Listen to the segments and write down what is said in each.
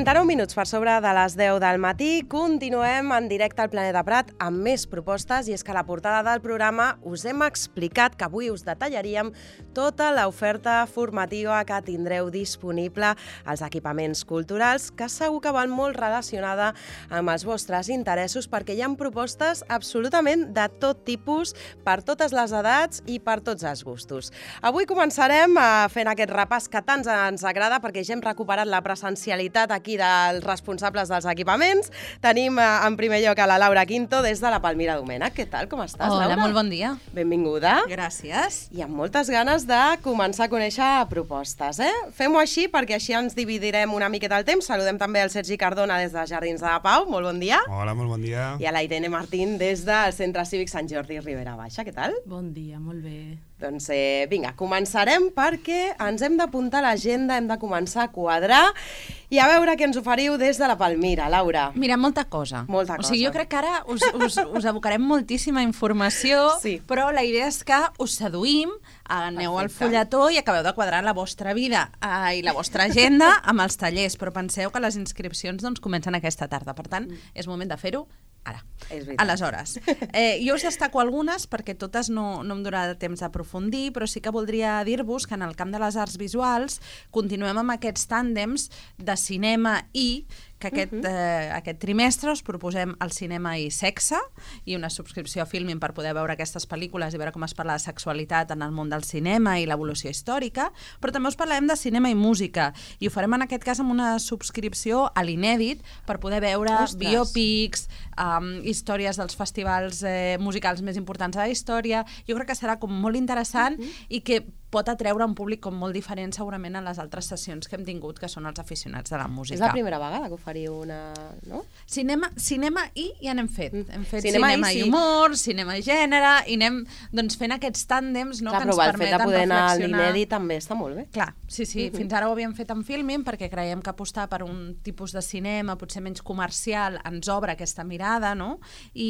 39 minuts per sobre de les 10 del matí. Continuem en directe al Planeta Prat amb més propostes, i és que a la portada del programa us hem explicat que avui us detallaríem tota l'oferta formativa que tindreu disponible als equipaments culturals, que segur que van molt relacionada amb els vostres interessos, perquè hi ha propostes absolutament de tot tipus, per totes les edats i per tots els gustos. Avui començarem fent aquest repàs que tant ens agrada, perquè ja hem recuperat la presencialitat aquí dels responsables dels equipaments. Tenim en primer lloc a la Laura Quinto des de la Palmira Domènech. Què tal, com estàs, Laura? Hola, molt bon dia. Benvinguda. Gràcies. I amb moltes ganes de començar a conèixer propostes, Fem-ho així, perquè així ens dividirem una miqueta el temps. Saludem també el Sergi Cardona des de Jardins de Pau. Molt bon dia. Hola, molt bon dia. I a la Irene Martín des del Centre Cívic Sant Jordi Ribera Baixa. Què tal? Bon dia, molt bé. Doncs vinga, començarem perquè ens hem d'apuntar a l'agenda, hem de començar a quadrar i a veure què ens oferiu des de la Palmira, Laura. Mira, molta cosa. Molta cosa. O sigui, jo crec que ara us abocarem moltíssima informació, sí, però la idea és que us seduïm, aneu al fulletó i acabeu de quadrar la vostra vida i la vostra agenda amb els tallers, però penseu que les inscripcions doncs, comencen aquesta tarda, per tant, és moment de fer-ho ara. Aleshores, jo us destaco algunes perquè totes no em donarà temps d'aprofundir, però sí que voldria dir-vos que en el camp de les arts visuals continuem amb aquests tàndems de cinema i que aquest trimestre us proposem el cinema i sexe i una subscripció a Filmin per poder veure aquestes pel·lícules i veure com es parla de sexualitat en el món del cinema i l'evolució històrica, però també us parlarem de cinema i música, i ho farem en aquest cas amb una subscripció a l'Inèdit per poder veure biopics, històries dels festivals musicals més importants de la història. Jo crec que serà com molt interessant i que pot atreure un públic com molt diferent segurament a les altres sessions que hem tingut, que són els aficionats de la música. És la primera vegada que oferiu una... no? Cinema i ja n'hem fet. Hem fet cinema i humor, cinema i gènere, i anem doncs, fent aquests tàndems, no, que ens permeten reflexionar. El fet de poder anar a l'Inèdit també està molt bé. Clar, sí. Fins ara ho havíem fet en Filmin perquè creiem que apostar per un tipus de cinema potser menys comercial ens obre aquesta mirada, no?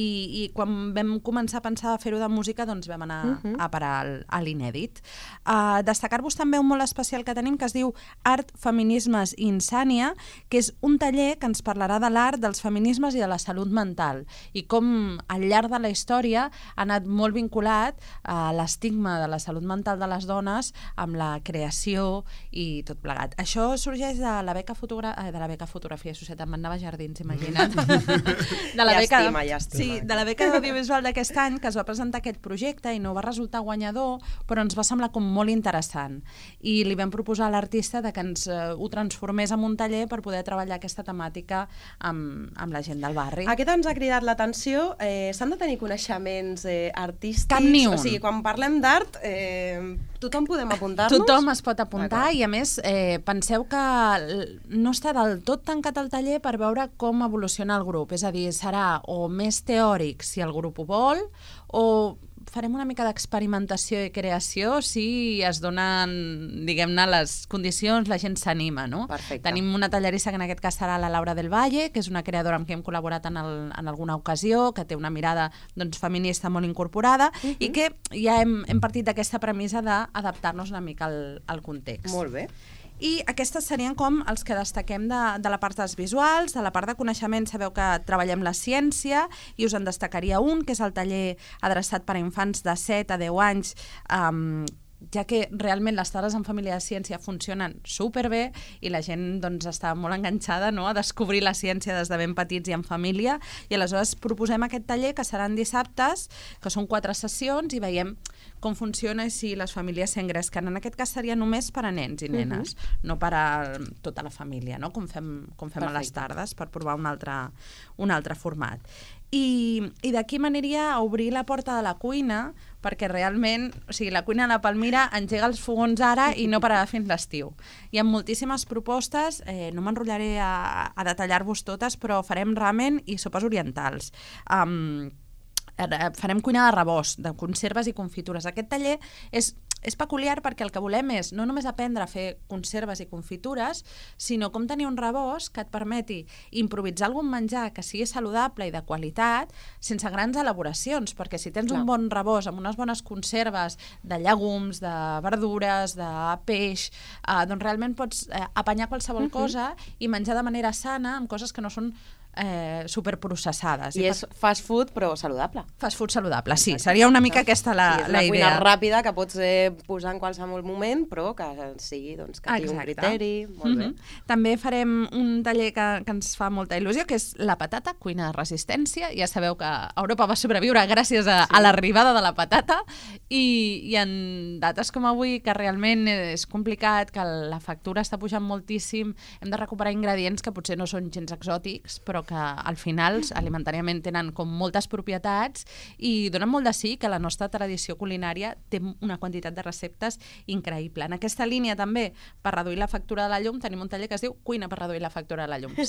I quan vam començar a pensar a fer-ho de música, doncs vam anar a parar a l'Inèdit. Destacar-vos també un molt especial que tenim que es diu Art, Feminismes i Insània, que és un taller que ens parlarà de l'art, dels feminismes i de la salut mental, i com al llarg de la història ha anat molt vinculat a l'estigma de la salut mental de les dones amb la creació i tot plegat. Això sorgeix de la beca Fotografia i Societat, m'anava a Jardins, imagina't. Llàstima. Sí, de la beca d'audiovisual d'aquest any, que es va presentar aquest projecte i no va resultar guanyador, però ens va semblar com molt interessant, i li vam proposar a l'artista que ens ho transformés en un taller per poder treballar aquesta temàtica amb la gent del barri. Aquest ens ha cridat l'atenció. S'han de tenir coneixements artístics? Cap ni un. O sigui, quan parlem d'art, tothom podem apuntar-nos? Tothom es pot apuntar. I a més, penseu que no està del tot tancat el taller per veure com evoluciona el grup, és a dir, serà o més teòric si el grup ho vol, o farem una mica d'experimentació i creació si es donen, diguem-ne, les condicions, la gent s'anima, no? Perfecte. Tenim una tallerissa que en aquest cas serà la Laura del Valle, que és una creadora amb qui hem col·laborat en alguna ocasió, que té una mirada doncs, feminista molt incorporada i que ja hem partit d'aquesta premissa d'adaptar-nos una mica al context. Molt bé. I aquestes serien com els que destaquem de la part dels visuals. De la part de coneixement sabeu que treballem la ciència i us en destacaria un, que és el taller adreçat per a infants de 7 a 10 anys, ja que realment les tardes en família de ciència funcionen superbé i la gent doncs, està molt enganxada, no?, a descobrir la ciència des de ben petits i en família, i aleshores proposem aquest taller que seran dissabtes, que són 4 sessions, i veiem com funciona i si les famílies s'engresquen. En aquest cas seria només per a nens i nenes, no per a tota la família, no?, com fem a les tardes, per provar un altre format. I d'aquí m'aniria a obrir la porta de la cuina, perquè realment, o sigui, la cuina de la Palmira engega els fogons ara i no pararà fins l'estiu. Hi ha moltíssimes propostes, no m'enrotllaré a detallar-vos totes, però farem ramen i sopes orientals. Farem cuina de rebost, de conserves i confitures. Aquest taller és és peculiar perquè el que volem és no només aprendre a fer conserves i confitures, sinó com tenir un rebost que et permeti improvisar algun menjar que sigui saludable i de qualitat sense grans elaboracions, perquè si tens un bon rebost amb unes bones conserves de llegums, de verdures, de peix, doncs realment pots apanyar qualsevol cosa i menjar de manera sana amb coses que no són superprocessades. I és fast food però saludable. Fast food saludable, sí. Seria una mica aquesta la idea. És una cuina ràpida que pots posar en qualsevol moment, però que sigui, doncs, que tingui un criteri. Molt bé. També farem un taller que ens fa molta il·lusió, que és la patata, cuina de resistència. Ja sabeu que Europa va sobreviure gràcies a l'arribada de la patata i en dates com avui, que realment és complicat, que la factura està pujant moltíssim, hem de recuperar ingredients que potser no són gens exòtics, però que al final alimentàriament tenen com moltes propietats i donen molt de sí que la nostra tradició culinària té una quantitat de receptes increïble. En aquesta línia també, per reduir la factura de la llum, tenim un taller que es diu Cuina per reduir la factura de la llum.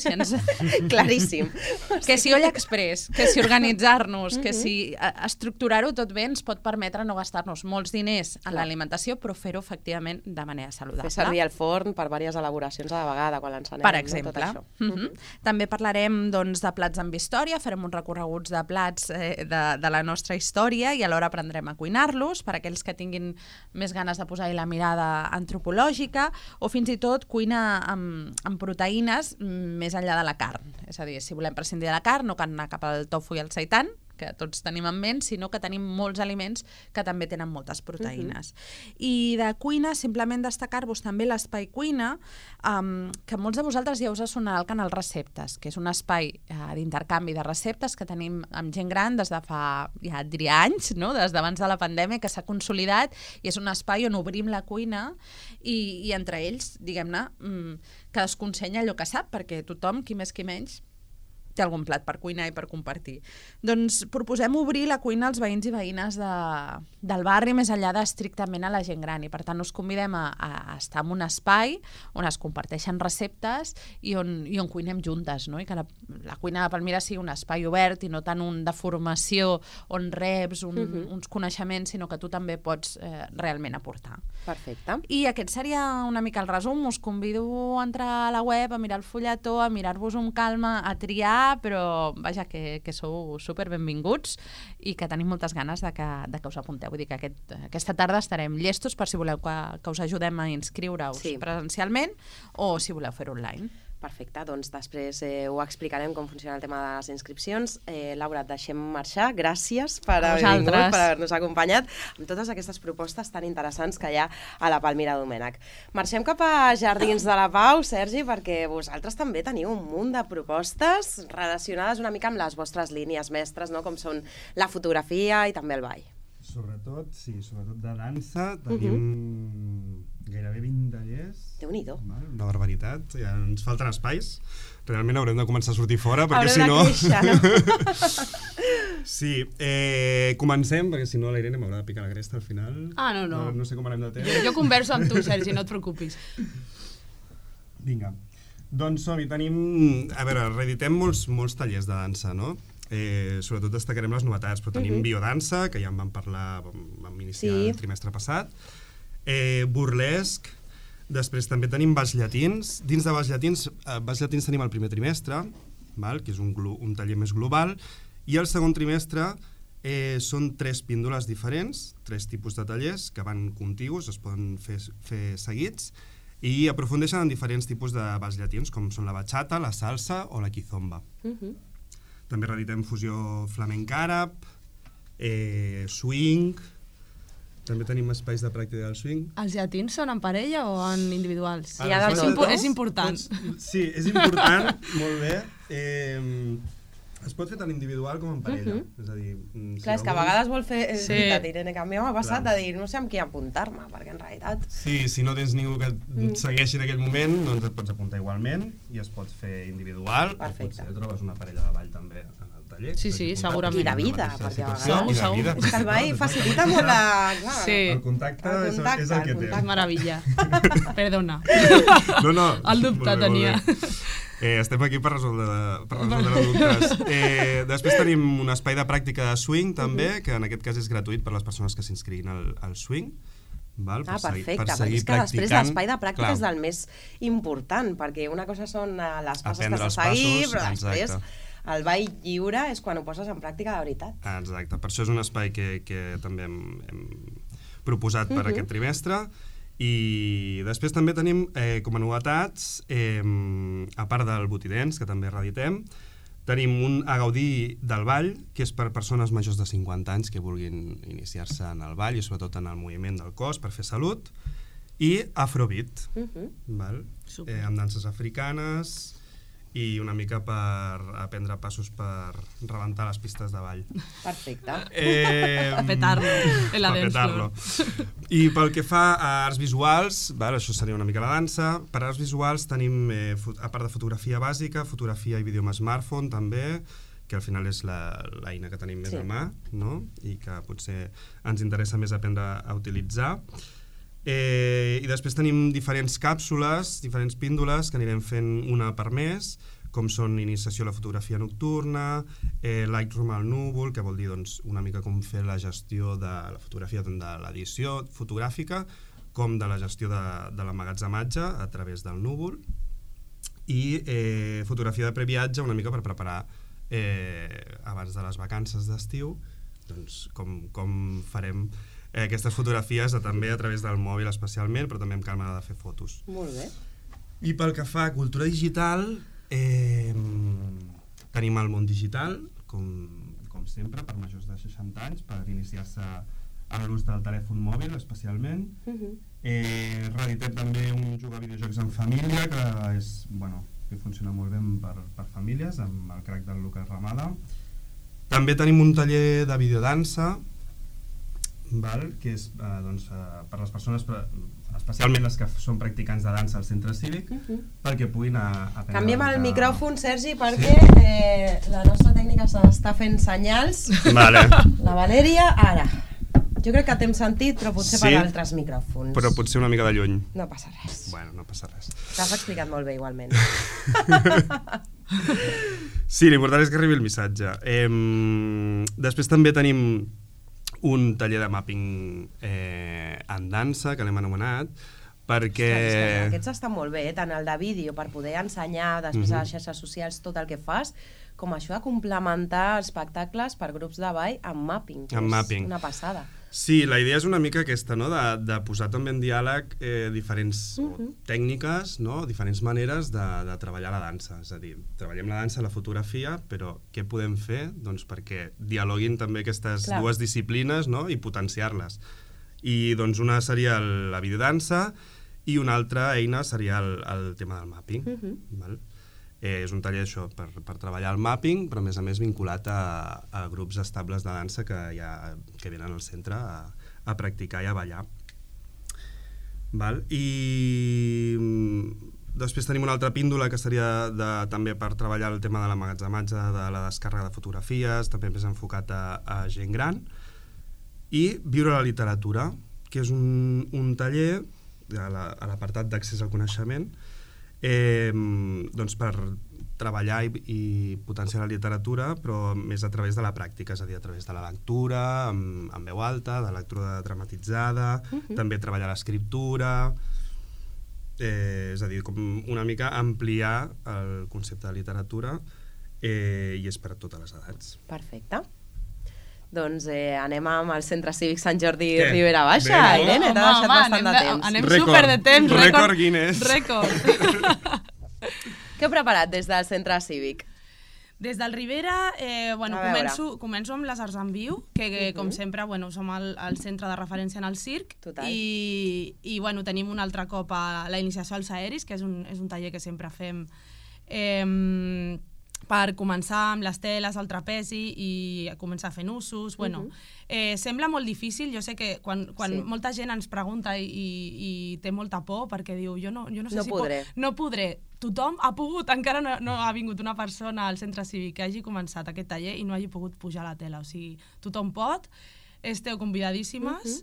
Claríssim. Que si olla express, que si organitzar-nos, que si estructurar-ho tot bé ens pot permetre no gastar-nos molts diners en l'alimentació, però fer-ho efectivament de manera saludable. Fer servir el forn per diverses elaboracions a la vegada quan l'encenem. Per exemple. També parlarem de plats amb història, farem uns recorreguts de plats de la nostra història i alhora aprendrem a cuinar-los per aquells que tinguin més ganes de posar-hi la mirada antropològica o fins i tot cuina amb proteïnes més enllà de la carn. És a dir, si volem prescindir de la carn, no cal anar cap al tofu i al seitan, que tots tenim en ment, sinó que tenim molts aliments que també tenen moltes proteïnes. I de cuina, simplement destacar-vos també l'Espai Cuina, que molts de vosaltres ja us ha sonat al canal Receptes, que és un espai d'intercanvi de receptes que tenim amb gent gran des de fa, ja et diria, anys, no? Des d'abans de la pandèmia, que s'ha consolidat i és un espai on obrim la cuina i entre ells, diguem-ne, cadascú ensenya allò que sap, perquè tothom, qui més qui menys, té algun plat per cuinar i per compartir. Doncs proposem obrir la cuina als veïns i veïnes del barri més enllà d'estrictament a la gent gran i per tant us convidem a estar en un espai on es comparteixen receptes i on cuinem juntes, no? I que la cuina de Palmira sigui un espai obert i no tant un de formació on reps uns coneixements, sinó que tu també pots realment aportar. Perfecte. I aquest seria una mica el resum. Us convido a entrar a la web, a mirar el fulletó, a mirar-vos amb calma, a triar, però vaja, que sou super benvinguts i que tenim moltes ganes de que us apunteu. Vull dir que aquesta tarda estarem llestos per si voleu que us ajudem a inscriure-us presencialment o si voleu fer-ho online. Perfecte, doncs després ho explicarem com funciona el tema de les inscripcions. Laura, et deixem marxar. Gràcies per haver vingut, per haver-nos acompanyat amb totes aquestes propostes tan interessants que hi ha a la Palmira Domènech. Marxem cap a Jardins de la Pau, Sergi, perquè vosaltres també teniu un munt de propostes relacionades una mica amb les vostres línies mestres, no? Com són la fotografia i també el ball. Sobretot de dansa, tenim gairebé 20 tallers. Déu-n'hi-do. Una barbaritat, ja ens falten espais. Realment haurem de començar a sortir fora, perquè si no... Haurem de créixer, no? Sí, comencem, perquè si no la Irene m'haurà de picar la cresta al final. No. No sé com anem de temps. Jo converso amb tu, Sergi, no et preocupis. Vinga. Doncs som-hi, tenim... A veure, reeditem molts tallers de dansa, no? Sobretot destacarem les novetats, però tenim biodansa, que ja en vam parlar, vam iniciar el trimestre passat, burlesc, després també tenim balls llatins. Dins de balls llatins tenim el primer trimestre, que és un taller més global, i el segon trimestre són 3 píndoles diferents, 3 tipus de tallers que van contigus, es poden fer seguits, i aprofundeixen en diferents tipus de balls llatins, com són la bachata, la salsa o la kizomba. També reeditem fusió flamenc-àrab, swing... També tenim espais de pràctica del swing. Els llatins són en parella o en individuals? És important. Sí, és important, molt bé. Es pot fer tant individual com en parella. És a dir... Clar, és que a vegades vol fer... És veritat, Irene, que a mi m'ha passat de dir no sé amb qui apuntar-me, perquè en realitat... Sí, si no tens ningú que et segueixi en aquell moment, doncs et pots apuntar igualment i es pot fer individual. Perfecte. O potser trobes una parella de ball també en el taller. Sí, segurament. I de vida, perquè a vegades... Segur. És que el ball facilita molt la... El contacte és el que té. Meravella. Perdona. No. El dubte tenia. Estem aquí per resoldre dubtes. Després tenim un espai de pràctica de swing també, que en aquest cas és gratuït per a les persones que s'inscriguin al swing. val? Perfecte, per perquè seguir és que després practicant. l'espai de pràctica és Clar, del més important, perquè una cosa són les passes aprendre que els s'ha de seguir, passos, però després exacte. el ball lliure és quan ho poses en pràctica de veritat. Exacte, per això és un espai que també hem proposat per aquest trimestre. I després també tenim com a novetats, a part del Botidents, que també reeditem, tenim un a gaudir del ball, que és per persones majors de 50 anys que vulguin iniciar-se en el ball i sobretot en el moviment del cos per fer salut, i Afrobeat, val? Amb danses africanes i una mica per aprendre passos per rebentar les pistes de ball. Perfecte. Petarlo, en la dance floor. I pel que fa a arts visuals, val, això seria una mica la dansa. Per arts visuals tenim, a part de fotografia bàsica, fotografia i vídeo amb smartphone també, que al final és l'eina que tenim més a mà, no? I que potser ens interessa més aprendre a utilitzar. I després tenim diferents càpsules, diferents píndoles que anirem fent una per mes, com són iniciació a la fotografia nocturna, Lightroom al núvol, que vol dir doncs, una mica com fer la gestió de la fotografia, tant de l'edició fotogràfica com de la gestió de l'emmagatzematge a través del núvol, i fotografia de previatge una mica per preparar abans de les vacances d'estiu doncs, com farem aquestes fotografies també a través del mòbil especialment, però també amb càmera de fer fotos. Molt bé. I pel que fa a cultura digital, tenim el món digital, com sempre, per majors de 60 anys, per iniciar-se en l'ús del telèfon mòbil especialment. Reeditem també un jugar a videojocs en família, que funciona molt bé per famílies, amb el crack del Lucas Ramada. També tenim un taller de videodansa, que és per les persones, especialment les que són practicants de dansa al centre cívic, perquè puguin aprendre. Canviem el micròfon, Sergi, perquè la nostra tècnica s'està fent senyals. Vale. La Valèria, ara. Jo crec que t'hem sentit, però potser per altres micròfons. Però potser una mica de lluny. No passa res. Bueno, no passa res. T'has explicat molt bé, igualment. Sí, l'important és que arribi el missatge. Després també tenim un taller de mapping en dansa, que l'hem anomenat, perquè... Aquests estan molt bé, tant el de vídeo, per poder ensenyar després a les xarxes socials tot el que fas, com això de complementar espectacles per grups de ball amb mapping, que és una passada. Sí, la idea és una mica aquesta, no? De posar també en diàleg diferents tècniques, no? Diferents maneres de treballar la dansa. És a dir, treballem la dansa, la fotografia, però què podem fer doncs, perquè dialoguin també aquestes dues disciplines, no? I potenciar-les. I doncs una seria la videodansa i una altra eina seria el tema del mapping. Val? És un taller això per treballar el mapping, però a més vinculat a grups estables de dansa que venen al centre a practicar i a ballar. Val? I després tenim una altra píndola que seria també per treballar el tema de l'emmagatzematge, de la descàrrega de fotografies, també més enfocat a gent gran. I viure la literatura, que és un taller a l'apartat d'accés al coneixement, doncs per treballar i potenciar la literatura, però més a través de la pràctica, és a dir, a través de la lectura, amb veu alta, de lectura dramatitzada, també treballar l'escriptura, és a dir, com una mica ampliar el concepte de literatura, i és per a totes les edats. Perfecte. Doncs anem amb el Centre Cívic Sant Jordi Ribera Baixa. Irene, t'ha deixat bastant de temps. Anem super de temps. Rècord Guinness. Rècord. Què heu preparat des del Centre Cívic? Des del Ribera, començo amb les Arts en Viu, que com sempre som el centre de referència en el circ. Total. I tenim un altre cop la iniciació als aeris, que és un taller que sempre fem per començar amb les teles, el trapezi i començar fent usos. Sembla molt difícil, jo sé que quan molta gent ens pregunta i té molta por perquè diu jo no sé si podré. No podré. Tothom ha pogut, encara no ha vingut una persona al centre cívic que hagi començat aquest taller i no hagi pogut pujar a la tela. O sigui, tothom pot, esteu convidadíssimes.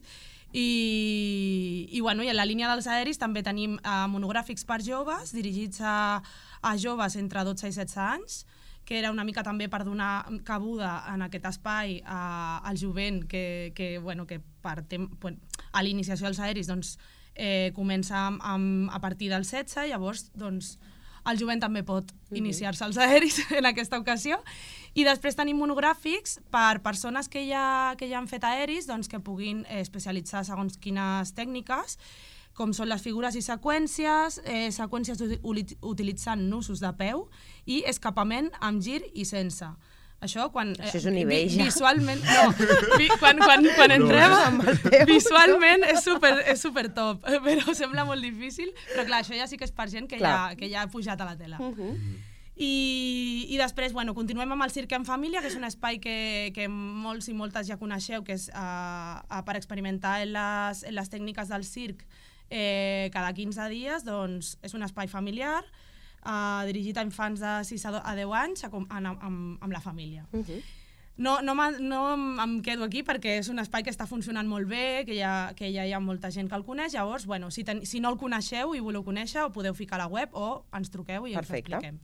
I en la línia dels aeris també tenim monogràfics per joves, dirigits a joves entre 12 i 16 anys, que era una mica també per donar cabuda en aquest espai al jovent que a l'iniciació dels aeris doncs, comença a partir del 16, llavors doncs, el jovent també pot iniciar-se als aeris en aquesta ocasió. I després tenim monogràfics per persones que ja han fet aeris doncs, que puguin especialitzar segons quines tècniques, com són les figures i seqüències, seqüències utilitzant nusos de peu i escapament amb gir i sense. Això quan... Això és un nivell, ja. Visualment... No, quan entrem... Visualment és super top, però sembla molt difícil. Però clar, això ja sí que és per gent que ja ha pujat a la tela. I després, bueno, continuem amb el Circ en Família, que és un espai que molts i moltes ja coneixeu, que és per experimentar en les tècniques del circ cada 15 dies, doncs és un espai familiar, dirigit a infants de 6 a 10 anys amb la família. No em quedo aquí perquè és un espai que està funcionant molt bé, que ja hi ha molta gent que el coneix, llavors, bueno, si no el coneixeu i voleu conèixer, ho podeu ficar a la web o ens truqueu i ens ho expliquem.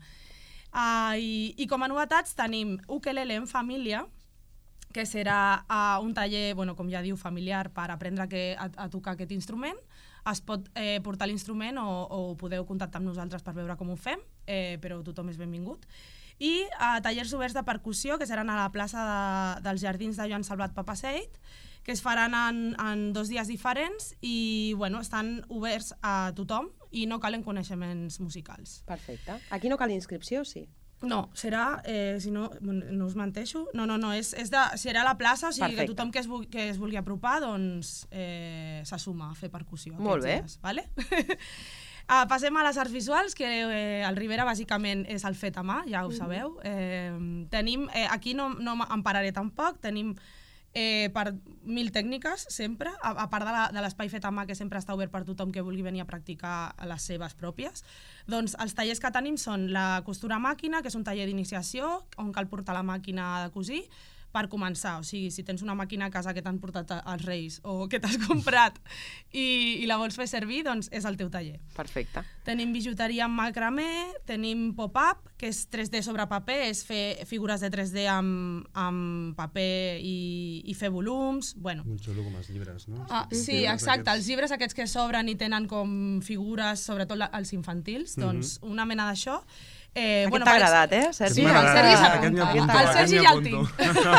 I com a novetats tenim Ukelele en Família, que serà un taller, com ja diu, familiar per aprendre a tocar aquest instrument. Es pot portar l'instrument o podeu contactar amb nosaltres per veure com ho fem, però tothom és benvingut. I tallers oberts de percussió, que seran a la plaça dels Jardins de Joan Salvat Papaseit, que es faran en 2 dies diferents i estan oberts a tothom i no calen coneixements musicals. Perfecte. Aquí no cal inscripció, sí? No, serà, si no us menteixo, serà a la plaça, o sigui que tothom que es vulgui apropar doncs se suma a fer percussió. Molt bé. Vale? Passem a les arts visuals, que el Ribera bàsicament és el fet a mà, ja ho sabeu. Tenim, aquí no em pararé tampoc, tenim per 1000 tècniques sempre, a part de l'espai fet a mà que sempre està obert per tothom que vulgui venir a practicar les seves pròpies. Doncs els tallers que tenim són la costura a màquina, que és un taller d'iniciació on cal portar la màquina de cosir per començar. O sigui, si tens una màquina a casa que t'han portat els Reis o que t'has comprat i la vols fer servir, doncs és el teu taller. Perfecte. Tenim bijuteria amb macramé, tenim pop-up, que és 3D sobre paper, és fer figures de 3D amb paper i fer volums. Molt xulo com els llibres, no? Sí, exacte. Els llibres aquests que s'obren i tenen com figures, sobretot els infantils, doncs una mena d'això. Aquest t'ha agradat, Sergi? Sí, el Sergi s'apunta. El Sergi ja el tinc.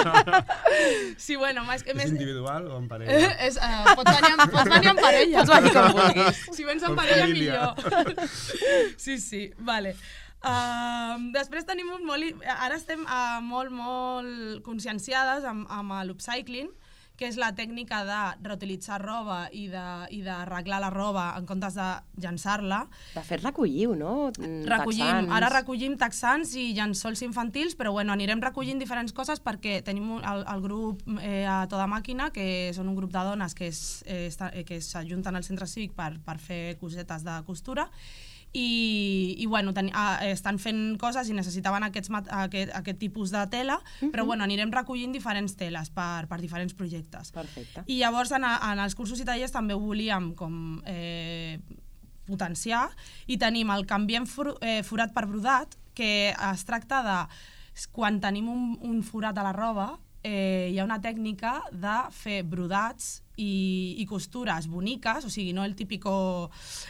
Sí, és individual o en parella? Pots venir en parella. Pots venir com vulguis. Si vens en parella, millor. Sí, vale. Després tenim ara estem molt conscienciades amb l'upcycling, que és la tècnica de reutilitzar roba i d'arreglar la roba en comptes de llançar-la. De fet, recolliu, no? Recollim. Ara recollim texans i llençols infantils, però anirem recollint diferents coses perquè tenim el grup a Toda Màquina, que són un grup de dones que s'ajunten al centre cívic per fer cosetes de costura, i estan fent coses i necessitaven aquest tipus de tela, però anirem recollint diferents teles per diferents projectes. Perfecte. I llavors en els cursos i tallers també ho volíem com potenciar, i tenim el canviem forat per brodat, que es tracta de quan tenim un forat a la roba, hi ha una tècnica de fer brodats i costures boniques, o sigui, no el típico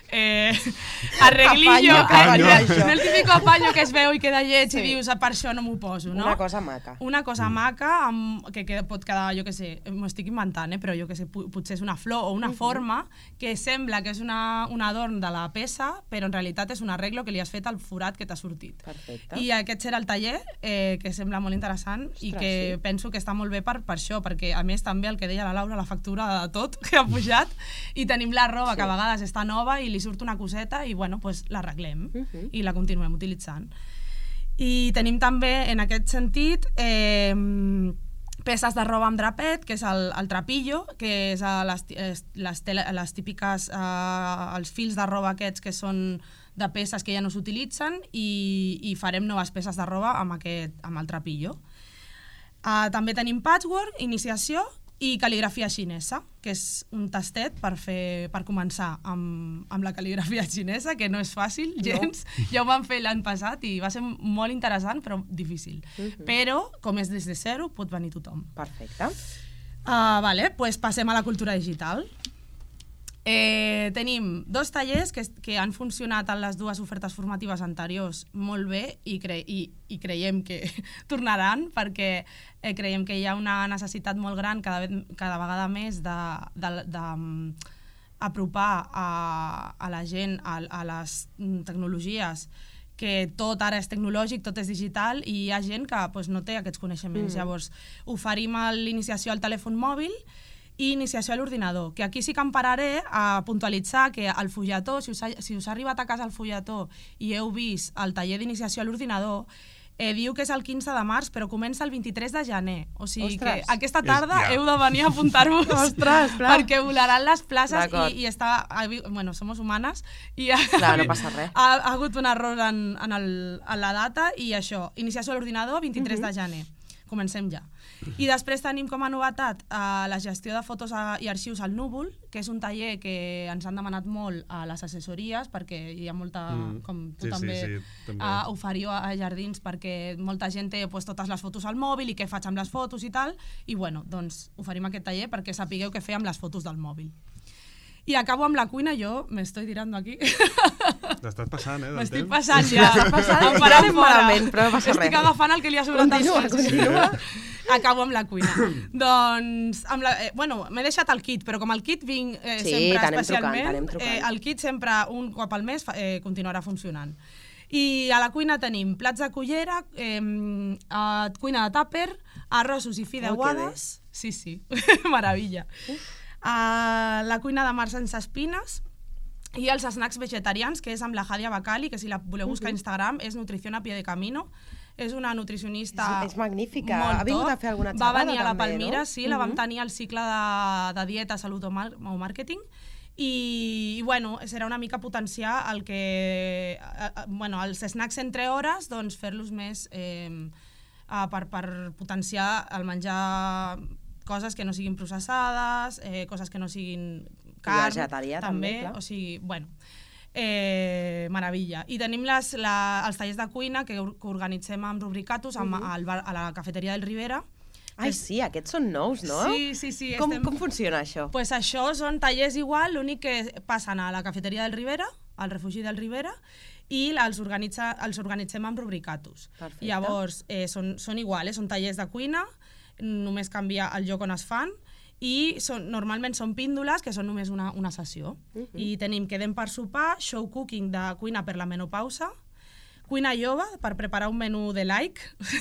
arreglillo, no el típico apaño que es veu i queda lleig i dius, per això no m'ho poso, no? Una cosa maca. Una cosa maca que pot quedar, jo què sé, m'ho estic inventant, però jo què sé, potser és una flor o una forma que sembla que és un adorn de la peça, però en realitat és un arreglo que li has fet al forat que t'ha sortit. Perfecte. I aquest serà el taller, que sembla molt interessant i que penso que està molt bé per això, perquè a més també el que deia la Laura, la factura de tot que ha pujat, i tenim la roba que a vegades està nova i li surt una coseta i l'arreglem i la continuem utilitzant. I tenim també, en aquest sentit, peces de roba amb drapet, que és el trapillo, que és les típiques, els fils de roba aquests que són de peces que ja no s'utilitzen, i farem noves peces de roba amb el trapillo. També tenim patchwork, iniciació, i cal·ligrafia xinesa, que és un tastet per començar amb la cal·ligrafia xinesa, que no és fàcil, gens. Ja ho vam fer l'any passat i va ser molt interessant, però difícil. Però, com és des de zero, pot venir tothom. Perfecte. Doncs passem a la cultura digital. Tenim 2 tallers que han funcionat en les 2 ofertes formatives anteriors molt bé i creiem que tornaran perquè creiem que hi ha una necessitat molt gran cada vegada més d'apropar a la gent a les tecnologies, que tot ara és tecnològic, tot és digital i hi ha gent que no té aquests coneixements. Llavors, oferim l'iniciació al telèfon mòbil i iniciació a l'ordinador, que aquí sí que em pararé a puntualitzar que el fulletó, si us ha arribat a casa el fulletó i heu vist el taller d'iniciació a l'ordinador, diu que és el 15 de març, però comença el 23 de gener. O sigui que aquesta tarda heu de venir a apuntar-vos perquè volaran les places i està... Bueno, somos humanes i no passa res. Ha hagut un error en la data i això, iniciació a l'ordinador 23 de gener. Comencem ja. I després tenim com a novetat la gestió de fotos i arxius al núvol, que és un taller que ens han demanat molt a les assessories, perquè hi ha molta, com tu també oferiu a Jardins, perquè molta gent té totes les fotos al mòbil i què faig amb les fotos i tal, i bueno, doncs oferim aquest taller perquè sapigueu què fer amb les fotos del mòbil. I acabo amb la cuina, jo m'estoy tirando aquí. T'estàs passant, M'estic passant ja. Em pararem malament, però no passa res. Estic agafant el que li ha sobrat als coses. Continua. Acabo amb la cuina. Doncs, m'he deixat el kit, però com el kit vinc sempre especialment, el kit sempre un cop al mes continuarà funcionant. I a la cuina tenim plats de cullera, cuina de tàper, arrossos i fideuades. Sí, meravella. La cuina de mar sense espines i els snacks vegetarians, que és amb la Jadia Bacali, que si la voleu buscar a Instagram és Nutrición a Pie de Camino. És una nutricionista és magnífica. molt top. Ha vingut a fer alguna xerrada Va venir a la també, Palmira, no? sí, la vam tenir al cicle de dieta, salut o màrqueting. I bueno, serà una mica potenciar el que... els snacks entre hores, doncs fer-los més per potenciar el menjar coses que no siguin processades, coses que no siguin carn, vegetarià, també, clar. o sigui, bueno, meravella. I tenim els tallers de cuina que organitzem amb Rubricatus a la cafeteria del Ribera. Ai, sí, aquests són nous, no? Sí. Com funciona això? Pues això són tallers igual, l'únic que passen a la cafeteria del Ribera, al refugi del Ribera, i els organitzem amb Rubricatus. Perfecte. Llavors, són iguals, són tallers de cuina, només canvia el lloc on es fan, i normalment són píndoles, que són només una sessió. I tenim Quedem per sopar, show cooking de cuina per la menopausa, cuina jove per preparar un menú de like,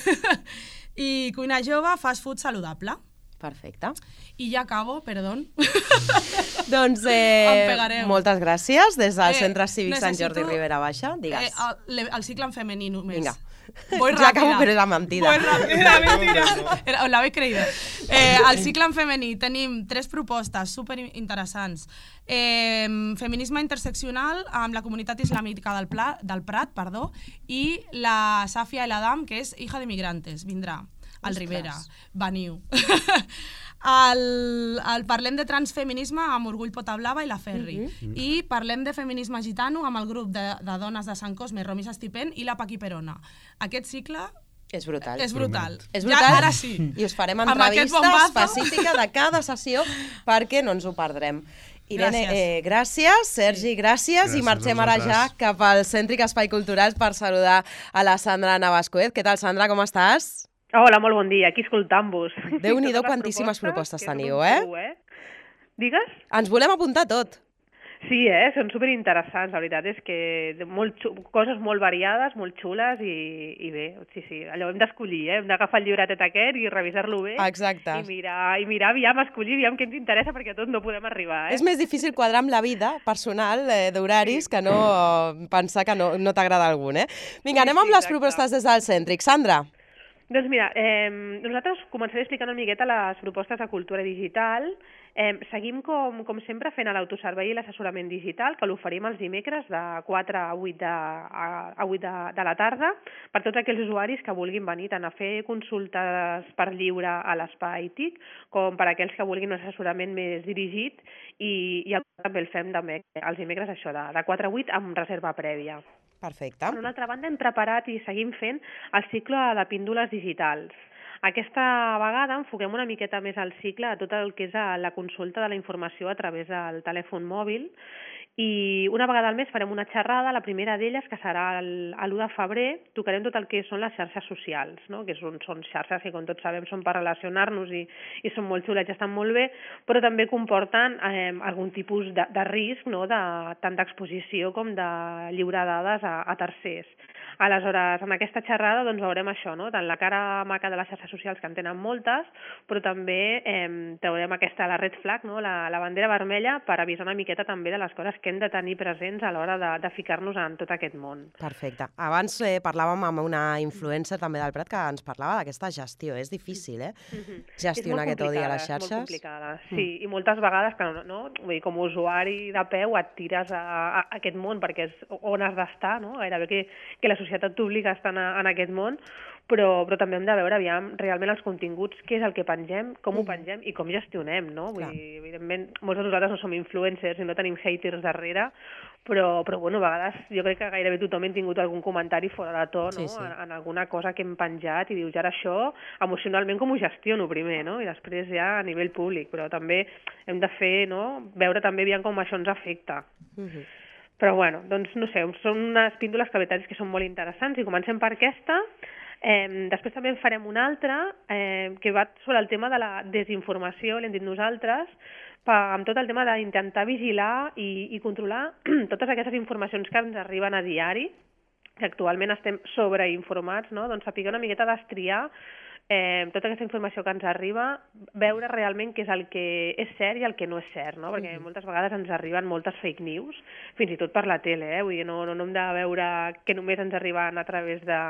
i cuina jove, fast food saludable. Perfecte. I ja acabo, perdó. Doncs moltes gràcies des del Centre Cívic Sant Jordi Ribera Baixa. Digues. El cicle en femení només. Vinga. Voy ja acabo, rápida. però és la mentida. Voy rápida, mentira. La habéis creído. Al cicle en femení tenim 3 propostes superinteressants. Feminisme interseccional amb la comunitat islàmica del Prat, i la Safia El Adam, que és hija de migrantes, vindrà al Ribera. Veniu. Parlem de transfeminisme amb Orgull Potablava i la Ferri. I parlem de feminisme gitano amb el grup de dones de Sant Cosme, Romis Estipent i la Paqui Perona. Aquest cicle és brutal. És brutal. Ja, ara sí. I us farem entrevista específica de cada sessió perquè no ens ho perdrem. Irene, gràcies. Sergi, gràcies. I marxem ara ja cap al Cèntric Espai Cultural per saludar a la Sandra Navascuez. Què tal, Sandra, com estàs? Hola, molt bon dia, aquí escoltant-vos. Déu-n'hi-do, quantíssimes propostes teniu, Digues? Ens volem apuntar tot. Sí, són superinteressants, la veritat és que coses molt variades, molt xules i bé, sí, allò hem d'escollir, hem d'agafar el llibretet aquest i revisar-lo bé. Exacte. I mirar, aviam, escollir, aviam què ens interessa, perquè a tot no podem arribar. És més difícil quadrar amb la vida personal d'horaris que no pensar que no t'agrada algun, Vinga, anem amb les propostes des del Cèntric. Sandra. Doncs mira, nosaltres començaré explicant una miqueta les propostes de cultura digital. Seguim, com sempre, fent l'autoservei i l'assessorament digital, que l'oferim els dimecres de 4 a 8 de la tarda, per tots aquells usuaris que vulguin venir tant a fer consultes per lliure a l'espai TIC, com per aquells que vulguin un assessorament més dirigit, i també el fem els dimecres això, de 4 a 8 amb reserva prèvia. Perfecte. Per una altra banda, hem preparat i seguim fent el cicle de píndoles digitals. Aquesta vegada enfoquem una miqueta més al cicle a tot el que és la consulta de la informació a través del telèfon mòbil, i una vegada al mes farem una xerrada, la primera d'elles, que serà l'1 de febrer, tocarem tot el que són les xarxes socials, no? Que són xarxes que, com tots sabem, són per relacionar-nos i són molt xulets, estan molt bé, però també comporten algun tipus de risc, no? Tant d'exposició com de lliurar dades a tercers. Aleshores, en aquesta xerrada doncs, veurem això, no? Tant la cara maca de les xarxes socials, que en tenen moltes, però també traurem la red flag, no? La bandera vermella, per avisar una miqueta també de les coses que hem de tenir presents a l'hora de ficar-nos en tot aquest món. Perfecte. Abans parlàvem amb una influencer també del Prat que ens parlava d'aquesta gestió. És difícil, gestionar aquest odi a les xarxes. És molt complicada, sí. I moltes vegades, no? Vull dir, com a usuari de peu et tires a aquest món perquè és on has d'estar, no? Gairebé que la societat t'obliga a estar en aquest món, però també hem de veure aviam realment els continguts, què és el que pengem, com ho pengem i com gestionem, no? Vull dir, evidentment, molts de nosaltres no som influencers i no tenim haters darrere, però bueno, a vegades jo crec que gairebé tothom hem tingut algun comentari fora de to, no? Sí. En alguna cosa que hem penjat i dius, ara això, emocionalment com ho gestiono primer, no? I després ja a nivell públic, però també hem de fer, no? Veure també aviam com això ens afecta. Però bueno, doncs no sé, són unes píndoles que la veritat és que són molt interessants i comencem per aquesta. Després també en farem una altra que va sobre el tema de la desinformació, l'hem dit nosaltres, amb tot el tema d'intentar vigilar i controlar totes aquestes informacions que ens arriben a diari, que actualment estem sobreinformats, no? Doncs saber una miqueta destriar tota aquesta informació que ens arriba, veure realment què és el que és cert i el que no és cert, no? Perquè moltes vegades ens arriben moltes fake news, fins i tot per la tele, vull dir, no hem de veure que només ens arriben a través de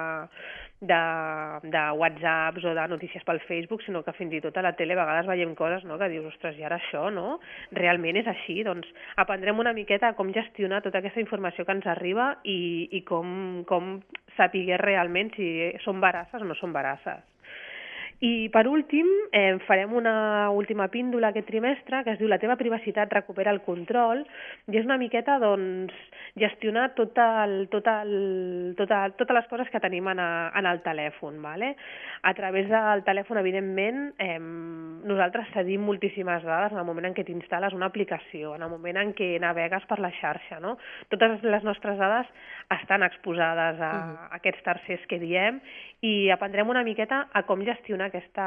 whatsapps o de notícies pel Facebook, sinó que fins i tot a la tele a vegades veiem coses, no? Que dius, ostres, i ara això, no? Realment és així? Doncs aprendrem una miqueta com gestionar tota aquesta informació que ens arriba i com saber realment si són veraces o no són veraces. I per últim farem una última píndola aquest trimestre que es diu La teva privacitat recupera el control, i és una miqueta doncs, gestionar totes les coses que tenim en el telèfon. Vale? A través del telèfon, evidentment, nosaltres cedim moltíssimes dades en el moment en què t'instal·les una aplicació, en el moment en què navegues per la xarxa. No? Totes les nostres dades estan exposades a aquests tercers que diem, i aprendrem una miqueta a com gestionar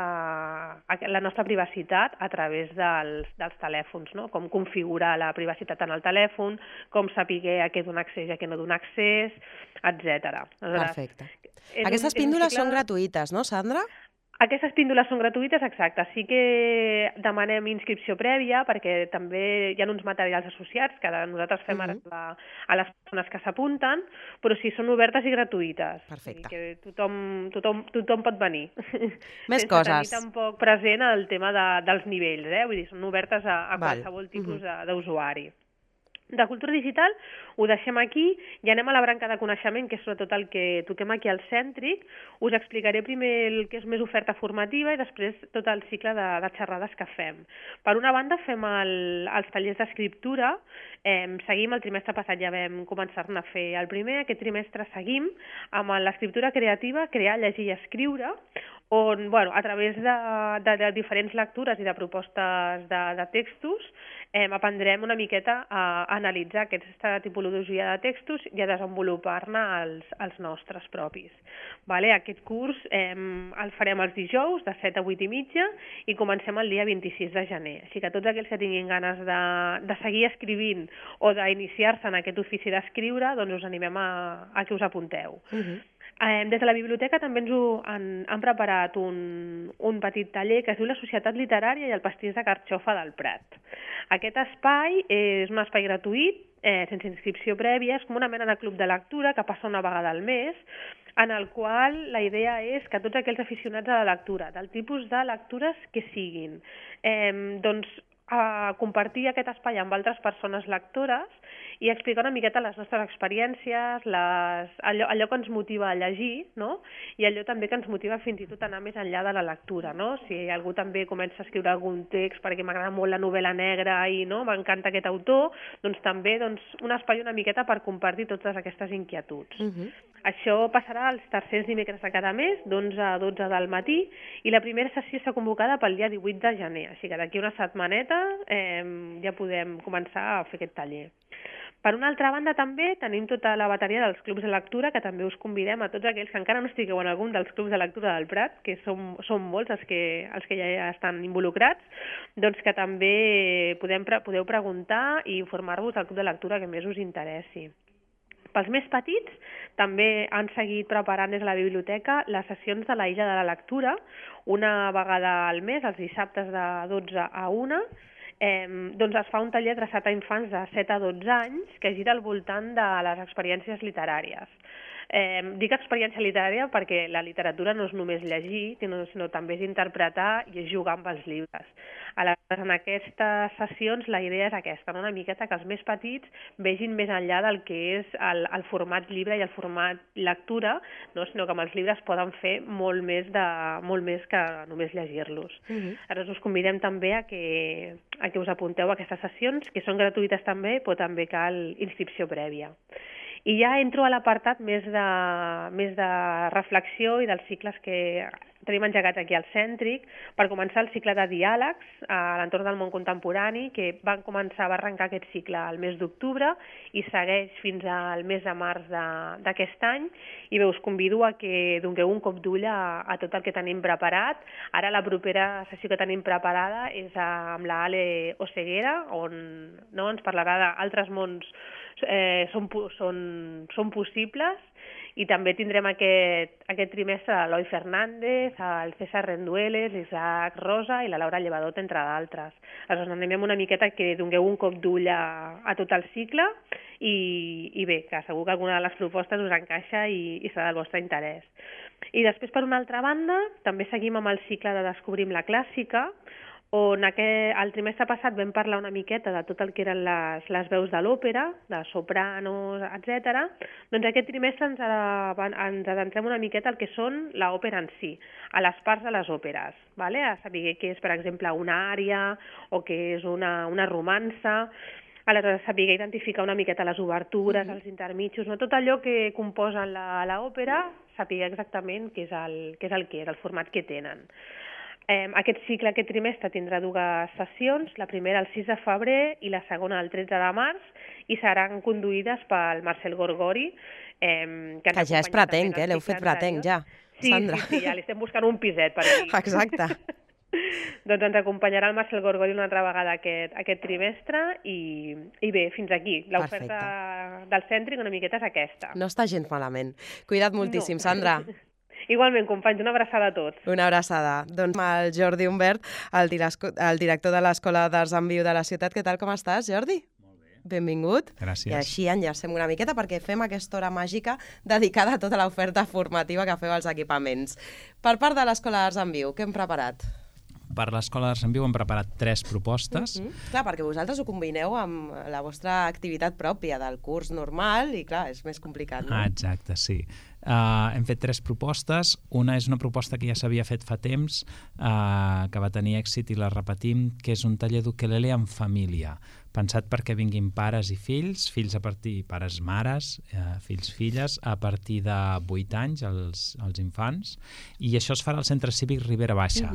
la nostra privacitat a través dels telèfons, no? Com configurar la privacitat en el telèfon, com saber a què donar accés i a què no donar accés, etc. Perfecte. Aquestes píndoles són gratuïtes, no, Sandra? Aquestes píndoles són gratuïtes, exacte. Sí que demanem inscripció prèvia perquè també hi ha uns materials associats que nosaltres fem arribar a les persones que s'apunten, però sí, són obertes i gratuïtes. Perfecte. Que tothom pot venir. Més coses. Sense tenir tampoc present el tema dels nivells, Vull dir, són obertes a qualsevol tipus d'usuari. De cultura digital ho deixem aquí i anem a la branca de coneixement, que és sobretot el que toquem aquí al Cèntric. Us explicaré primer el que és més oferta formativa i després tot el cicle de xerrades que fem. Per una banda fem els tallers d'escriptura, seguim, el trimestre passat ja vam començar-ne a fer el primer, aquest trimestre seguim amb l'escriptura creativa, crear, llegir i escriure, on a través de diferents lectures i de propostes de textos aprendrem una miqueta a analitzar aquesta tipologia de textos i a desenvolupar-ne els nostres propis. Aquest curs el farem els dijous de 7 a 8 i mitja i comencem el dia 26 de gener. Així que tots aquells que tinguin ganes de seguir escrivint o d'iniciar-se en aquest ofici d'escriure, doncs us animem a que us apunteu. Des de la biblioteca també ens han preparat un petit taller que es diu La Societat Literària i el Pastís de Carxofa del Prat. Aquest espai és un espai gratuït, sense inscripció prèvia, és com una mena de club de lectura que passa una vegada al mes, en el qual la idea és que tots aquells aficionats a la lectura, del tipus de lectures que siguin, doncs a compartir aquest espai amb altres persones lectores i explicar una miqueta les nostres experiències, allò que ens motiva a llegir, no? I allò també que ens motiva fins i tot a anar més enllà de la lectura, no? Si algú també comença a escriure algun text perquè m'agrada molt la novel·la negra i m'encanta aquest autor, doncs també un espai una miqueta per compartir totes aquestes inquietuds. Això passarà els tercers dimecres de cada mes, d'11 a 12 del matí, i la primera sessió està convocada pel dia 18 de gener, així que d'aquí una setmaneta ja podem començar a fer aquest taller. Per una altra banda, també tenim tota la bateria dels clubs de lectura, que també us convidem a tots aquells que encara no estigueu en algun dels clubs de lectura del Prat, que són molts els que ja estan involucrats, doncs que també podeu preguntar i informar-vos del club de lectura que més us interessi. Pels més petits, també han seguit preparant des de la biblioteca les sessions de la Illa de la Lectura, una vegada al mes, els dissabtes de 12 a 1, doncs es fa un taller adreçat a infants de 7 a 12 anys que gira al voltant de les experiències literàries. Dic experiència literària perquè la literatura no és només llegir, sinó també és interpretar i és jugar amb els llibres. Aleshores, en aquestes sessions la idea és aquesta, una miqueta que els més petits vegin més enllà del que és el format llibre i el format lectura, sinó que amb els llibres poden fer molt més que només llegir-los. Aleshores, us convidem també a que us apunteu a aquestes sessions, que són gratuïtes també, però també cal inscripció prèvia. I ja entro a l'apartat més de reflexió i dels cicles que tenim engegats aquí al Cèntric, per començar el cicle de diàlegs a l'entorn del món contemporani, que va arrencar aquest cicle al mes d'octubre i segueix fins al mes de març d'aquest any. I bé, us convido a que dongueu un cop d'ull a tot el que tenim preparat. Ara la propera sessió que tenim preparada és amb la Ale Oseguera, on ens parlarà d'altres mons són possibles, i també tindrem aquest trimestre l'Eloi Fernández, el César Rendueles, l'Isaac Rosa i la Laura Llevadot, entre d'altres. Aleshores, anem una miqueta que dongueu un cop d'ull a tot el cicle i bé, que segur que alguna de les propostes us encaixa i serà del vostre interès. I després, per una altra banda, també seguim amb el cicle de Descobrim la Clàssica, on el trimestre passat vam parlar una miqueta de tot el que eren les veus de l'òpera, de sopranos, etc. Doncs aquest trimestre ens adentrem una miqueta al que són l'òpera en si, a les parts de les òperes, a saber què és, per exemple, una ària o què és una romança. Aleshores, saber identificar una miqueta les obertures, els intermitjos, tot allò que composen l'òpera, saber exactament què és el format que tenen. Aquest cicle, aquest trimestre, tindrà dues sessions, la primera el 6 de febrer i la segona el 13 de març, i seran conduïdes pel Marcel Gorgori. Que ja és pratenc, l'heu fet pratenc, ja, Sandra. Sí, ja li estem buscant un piset per aquí. Exacte. Doncs ens acompanyarà el Marcel Gorgori una altra vegada aquest trimestre i bé, fins aquí. L'oferta del Cèntric una miqueta és aquesta. No està gens malament. Cuida't moltíssim, Sandra. Igualment, companys, una abraçada a tots. Una abraçada. Doncs el Jordi Humbert, el director de l'Escola d'Arts en Viu de la ciutat. Què tal, com estàs, Jordi? Molt bé. Benvingut. Gràcies. I així enllacem una miqueta perquè fem aquesta hora màgica dedicada a tota l'oferta formativa que feu als equipaments. Per part de l'Escola d'Arts en Viu, què hem preparat? Per l'Escola d'Arts en Viu hem preparat 3 propostes. Clar, perquè vosaltres ho combineu amb la vostra activitat pròpia del curs normal i, clar, és més complicat, no? Exacte, sí. Hem fet 3 propostes. Una és una proposta que ja s'havia fet fa temps, que va tenir èxit i la repetim, que és un taller d'ukelele en família, pensat perquè vinguin pares i fills pares, mares, fills, filles, a partir de 8 anys, els infants, i això es farà al Centre Cívic Ribera Baixa.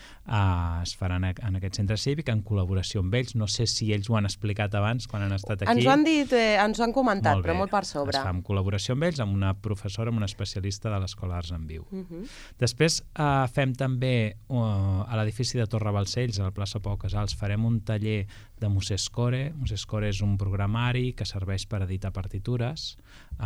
Es farà en aquest centre cívic en col·laboració amb ells. No sé si ells ho han explicat abans quan han estat aquí. Ens ho han dit, ens ho han comentat, però molt per sobre. Es fa en col·laboració amb ells, amb una professora, amb una especialista de l'Escola d'Arts en Viu. Després fem també a l'edifici de Torre Balcells, a la plaça Pau Casals, farem un taller de Musescore. Musescore és un programari que serveix per editar partitures.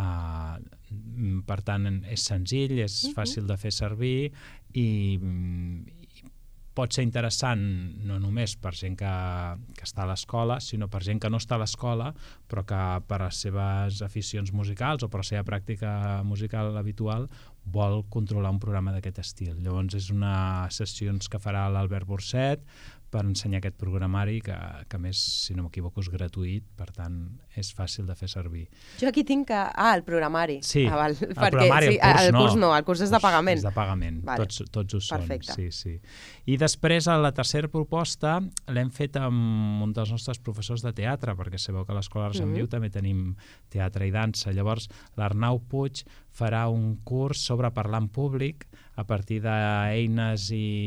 Per tant, és senzill, és fàcil de fer servir i pot ser interessant no només per gent que està a l'escola, sinó per gent que no està a l'escola, però que per les seves aficions musicals o per la seva pràctica musical habitual vol controlar un programa d'aquest estil. Llavors és una sessió que farà l'Albert Burset per ensenyar aquest programari que a més, si no m'equivoco, és gratuït, per tant, és fàcil de fer servir. Jo aquí tinc que... el programari. Sí, el programari, el curs no. El curs és de pagament. És de pagament, vale. Tots ho són. Perfecte. Sí. I després, a la tercera proposta, l'hem fet amb un dels nostres professors de teatre, perquè sabeu que a l'Escola d'Arts en Viu també tenim teatre i dansa. Llavors, l'Arnau Puig farà un curs sobre parlar en públic a partir d'eines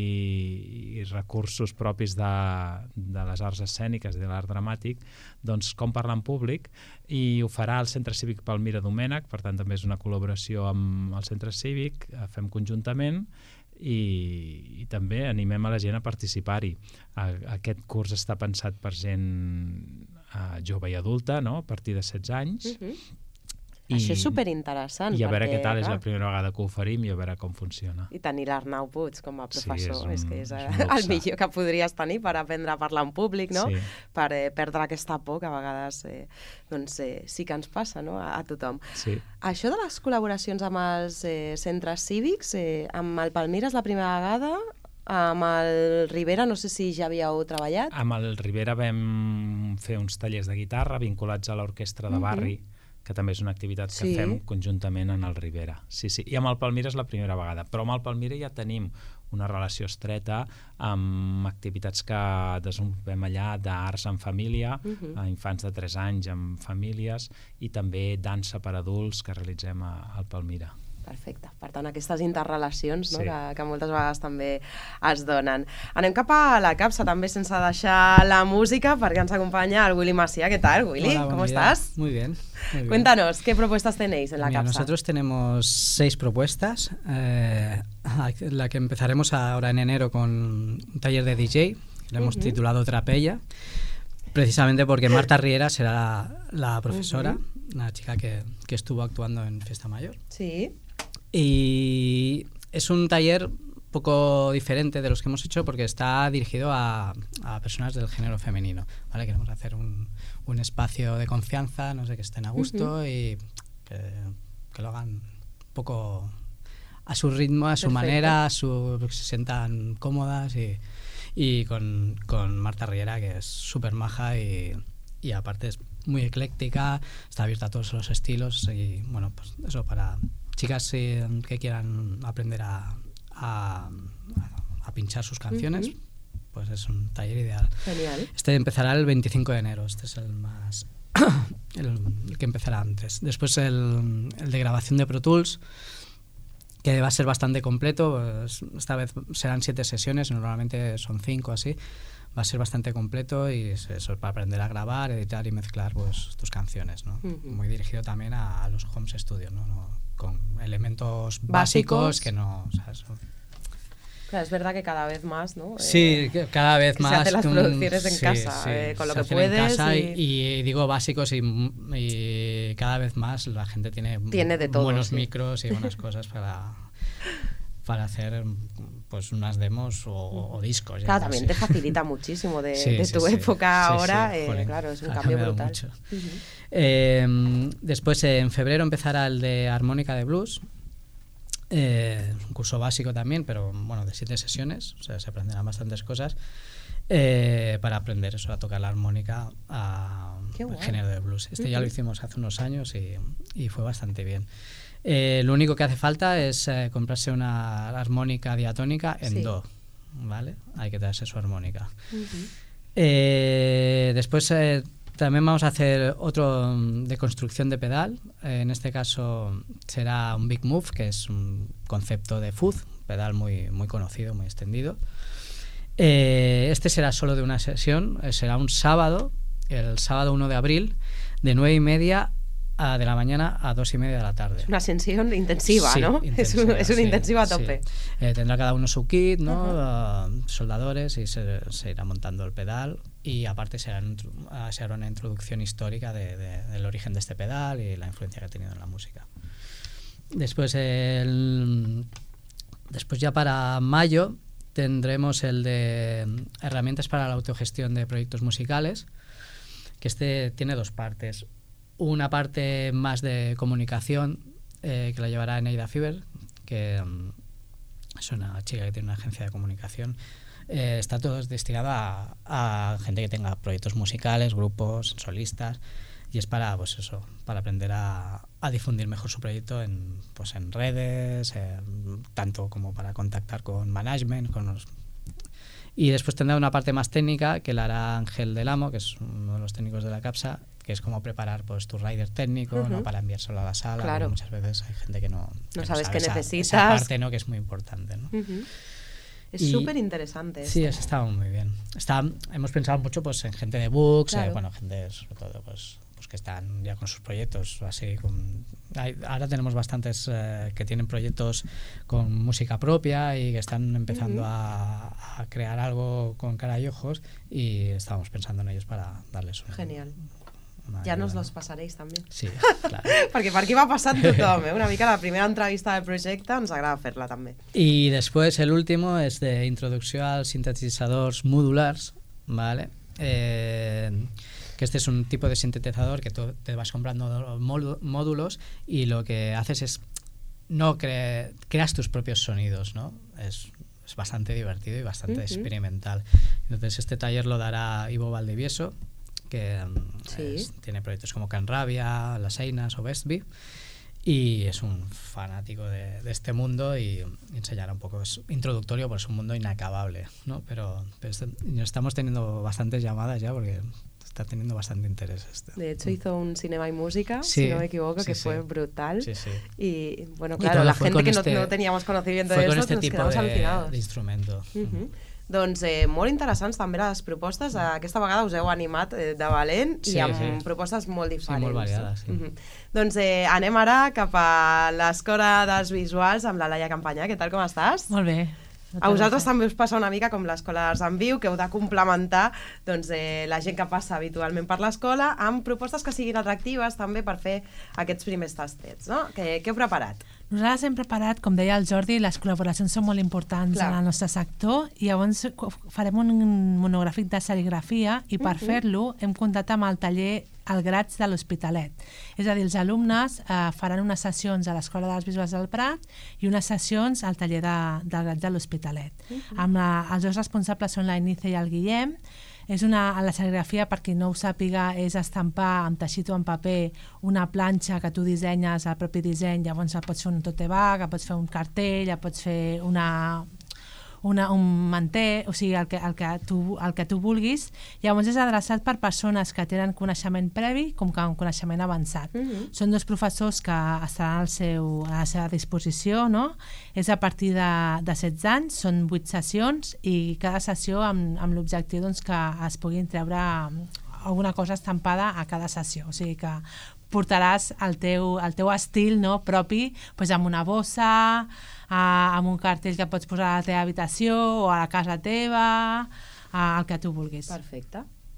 i recursos propis de les arts escèniques i de l'art dramàtic, doncs com parlar en públic, i ho farà al Centre Cívic Palmira Domènech, per tant també és una col·laboració amb el Centre Cívic, fem conjuntament, i també animem a la gent a participar-hi. Aquest curs està pensat per gent jove i adulta, no? A partir de 16 anys. Això és superinteressant. I a veure què tal, és la primera vegada que ho oferim i a veure com funciona. I tenir l'Arnau Puig com a professor, sí, és que és el millor que podries tenir per aprendre a parlar en públic, no? Sí. Per perdre aquesta por que a vegades sí que ens passa, no? A tothom. Sí. Això de les col·laboracions amb els centres cívics, amb el Palmira és la primera vegada, amb el Ribera no sé si ja havíeu treballat. Amb el Ribera vam fer uns tallers de guitarra vinculats a l'orquestra de barri, que també és una activitat que fem conjuntament en el Ribera. Sí. I amb el Palmira és la primera vegada, però amb el Palmira ja tenim una relació estreta amb activitats que desenvolupem allà d'arts en família, a infants de 3 anys amb famílies, i també dansa per adults que realitzem al Palmira. Perfecte. Per tant, aquestes interrelacions, no? Que moltes vegades també es donen. Anem cap a la capsa, també sense deixar la música, perquè ens acompanya el Willy Macià. ¿Qué tal, Willy? Hola, ¿Cómo estás? Muy bien. Cuéntanos, ¿qué propuestas tenéis en la capsa? Nosotros tenemos 6 propuestas. La que empezaremos ahora en enero con un taller de DJ, lo hemos titulado Trapella, precisamente porque Marta Riera será la profesora, una chica que estuvo actuando en Fiesta Mayor. Sí. Y es un taller un poco diferente de los que hemos hecho porque está dirigido a personas del género femenino, ¿vale? Queremos hacer un espacio de confianza, no sé, que estén a gusto y que lo hagan un poco a su ritmo, a su manera, que se sientan cómodas, y con Marta Riera, que es súper maja y aparte es muy ecléctica, está abierta a todos los estilos, y bueno, pues eso, para chicas que quieran aprender a pinchar sus canciones, pues es un taller ideal. Genial. Este empezará el 25 de enero, este es el más el que empezará antes. Después el de grabación de Pro Tools, que va a ser bastante completo, pues esta vez serán 7 sesiones, normalmente son 5 así. Va a ser bastante completo y es eso, para aprender a grabar, editar y mezclar pues tus canciones, ¿no? Muy dirigido también a los home studios, ¿no? Con elementos básicos que no... O sea, eso. Claro, es verdad que cada vez más, ¿no? Sí, cada vez más. Se hacen las producciones en casa, con lo que puedes. En casa y digo básicos y cada vez más la gente tiene de todo, buenos micros y buenas cosas para hacer pues unas demos o discos. Claro, también te facilita muchísimo de tu época ahora. Claro, es un cambio brutal. Mucho. Después, en febrero, empezará el de armónica de blues. Un curso básico también, pero bueno, de 7 sesiones. O sea, se aprenderán bastantes cosas para aprender eso, a tocar la armónica al género de blues. Ya lo hicimos hace unos años y fue bastante bien. Lo único que hace falta es comprarse una armónica diatónica en do, ¿vale? Hay que traerse su armónica. Después también vamos a hacer otro de construcción de pedal. En este caso será un Big Move, que es un concepto de fuzz, pedal muy, muy conocido, muy extendido. Este será solo de una sesión, será un sábado, el sábado 1 de abril, de 9:30 de la mañana a 2:30 de la tarde. Es una sesión intensiva, sí, ¿no? Intensiva, es un intensivo a tope. Sí. Tendrá cada uno su kit, ¿no? Soldadores, y se irá montando el pedal, y aparte se hará una introducción histórica del origen de este pedal y la influencia que ha tenido en la música. Después ya para mayo tendremos el de herramientas para la autogestión de proyectos musicales, que este tiene 2 partes. Una parte más de comunicación, que la llevará Eneida Fiber, que es una chica que tiene una agencia de comunicación. Está todo destinado a gente que tenga proyectos musicales, grupos, solistas, y es para, pues eso, para aprender a difundir mejor su proyecto en redes, tanto como para contactar con management, Y después tendrá una parte más técnica que la hará Ángel del Amo, que es uno de los técnicos de la capsa, que es como preparar pues tu rider técnico, ¿no? Para enviárselo a la sala. Claro. Muchas veces hay gente que no sabes qué necesitas. Esa parte, ¿no? Que es muy importante, ¿no? Es súper interesante. Sí, eso está muy bien. Hemos pensado mucho pues en gente de books, Claro. gente sobre todo pues que están ya con sus proyectos así. Ahora tenemos bastantes que tienen proyectos con música propia y que están empezando a crear algo con cara y ojos, y estábamos pensando en ellos para darles Genial. una Ja ayuda, nos ¿no? los passaréis també. Sí, claro. Perquè per aquí va passant tothom, una mica la primera entrevista del projecte ens agrada fer-la també. Y después el último es de introducción a sintetizadores modulars, ¿vale? Que este es un tipo de sintetizador que tú te vas comprando módulos y lo que haces es creas tus propios sonidos, ¿no? Es bastante divertido y bastante experimental. Entonces este taller lo dará Ivo Valdivieso, que tiene proyectos como Canrabia, Las Einas o Bestby, y es un fanático de este mundo y enseñará un poco. Es introductorio, pues es un mundo inacabable, ¿no? Pero estamos teniendo bastantes llamadas ya porque está teniendo bastante interés esto. De hecho, hizo un Cinema y Música, sí, si no me equivoco, sí, que fue brutal. Sí, sí. Y bueno, Y claro, la gente que este, no teníamos conocimiento fue de con esto, este nos tipo quedamos alucinados. de instrumento. Doncs molt interessants també les propostes. Aquesta vegada us heu animat de valent i amb propostes molt diferents. Sí, molt variades. Sí. Doncs anem ara cap a l'Escola dels Visuals amb la Laia Campanya. Què tal, com estàs? Molt bé. A vosaltres també us passa una mica com l'Escola d'Arts en Viu, que heu de complementar la gent que passa habitualment per l'escola amb propostes que siguin atractives també per fer aquests primers tastets, no? Què heu preparat? Nosaltres hem preparat, com deia el Jordi, les col·laboracions són molt importants en el nostre sector, i llavors farem un monogràfic de serigrafia, i per fer-lo hem comptat amb el taller El Graig de l'Hospitalet. És a dir, els alumnes faran unes sessions a l'Escola d'Arts Visuals del Prat i unes sessions al taller del Graig de l'Hospitalet. Els dos responsables són la Inice i el Guillem. La serigrafia, per qui no ho sàpiga, és estampar amb teixit o en paper una planxa que tu dissenyes, el propi disseny, llavors pots fer un tote bag, pots fer un cartell, pots fer un manter, o sigui, el que tu vulguis. Llavors és adreçat per persones que tenen coneixement previ com que un coneixement avançat. Són dos professors que estaran a la seva disposició, no? És a partir de 16 anys, són 8 sessions, i cada sessió amb l'objectiu que es puguin treure alguna cosa estampada a cada sessió. O sigui que portaràs el teu estil, no, propi, amb una bossa, amb un cartell que pots posar a la teva habitació o a la casa teva, el que tu vulguis. Perfecte.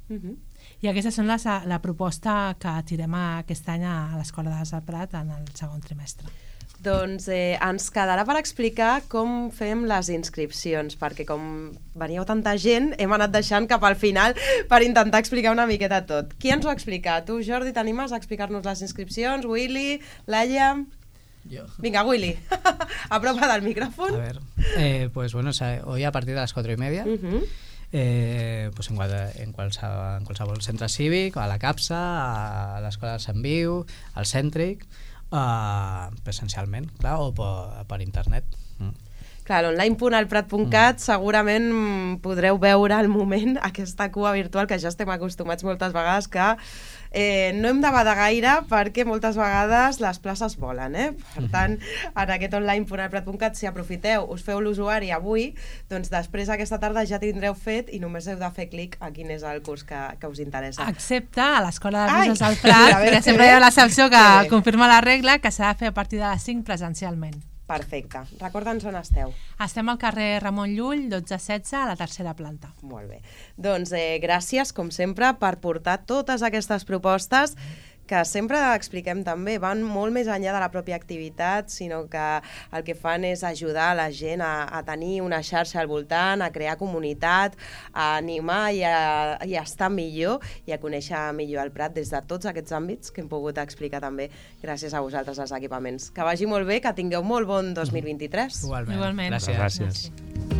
I aquesta és la proposta que tirem aquest any a l'Escola d'Arts del Prat en el segon trimestre. Doncs ens quedarà per explicar com fem les inscripcions, perquè com veníeu tanta gent, hem anat deixant cap al final per intentar explicar una miqueta tot. Qui ens ho ha explicat? Tu, Jordi, t'animes a explicar-nos les inscripcions? Willy? Laia? Yo. Venga, Willy, apropa del micrófono. A ver, pues bueno, hoy a partir de las 4:30, pues en qualsevol centre cívic, a la CAPSA, a l'Escola de Sant Viu, al Cèntric, presencialment, clar, o per internet. Clar, online.alprat.cat segurament podreu veure al moment aquesta cua virtual que ja estem acostumats moltes vegades que no hem de badar gaire perquè moltes vegades les places volen. Per tant, en aquest online.alprat.cat, si aprofiteu, us feu l'usuari avui, doncs després aquesta tarda ja tindreu fet i només heu de fer clic a quin és el curs que us interessa. Excepte a l'Escola de Visuals del Prat, que sempre hi ha l'excepció que confirma la regla, que s'ha de fer a partir de les 5 presencialment. Perfecte. Recorda'ns on esteu. Estem al carrer Ramon Llull, 12-16, a la tercera planta. Molt bé. Doncs gràcies, com sempre, per portar totes aquestes propostes que sempre expliquem també, van molt més enllà de la pròpia activitat, sinó que el que fan és ajudar la gent a tenir una xarxa al voltant, a crear comunitat, a animar i a estar millor i a conèixer millor el Prat des de tots aquests àmbits que hem pogut explicar també gràcies a vosaltres, els equipaments. Que vagi molt bé, que tingueu molt bon 2023. Igualment. Gràcies.